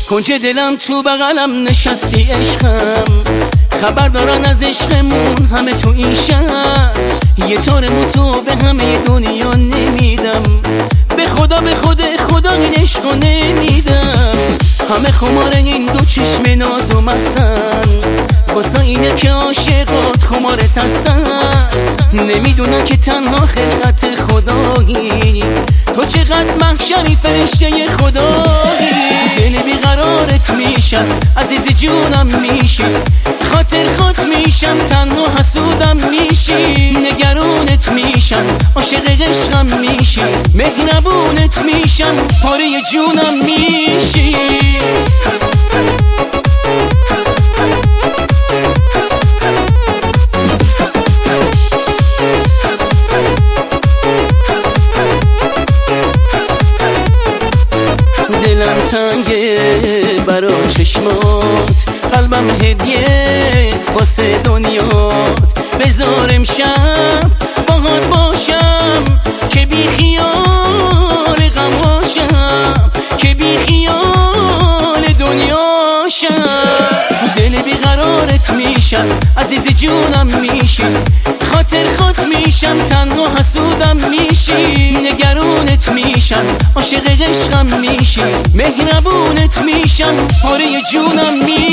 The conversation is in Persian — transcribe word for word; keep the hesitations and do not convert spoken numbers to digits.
کنج دلم تو بغلم نشستی عشقم، خبر دارن از عشقمون همه تو این شهر. یه تارمو تو به همه دنیا نمیدم، به خدا به خود خدا این عشقو نمیدم. همه خمار این دو چشم ناز و مستن، واسه اینه که عاشقات خمارت هستن. نمیدونن که تنها خلقت خدایی، تو چقدر محشری فرشته خدایی. دل بیقرارت میشم عزیز جونم میشی، خاطر خود میشم تنها حسودم میشی. نگرانت میشم عاشق عشقم میشی، مهربونت میشم پاره جونم میشی. دلم تنگه برا چشمات، قلبم هدیه واسه دنیات. بذار امشب باهات باشم که بی خیال غم باشم، که بی خیال دنیاشم. دل بیقرارت میشم عزیز جونم میشی، خاطر خود میشم تنها حسودم میشی. نگرانت میشم عاشق عشقم میشی، مهربونت میشم پاره جونم میشی.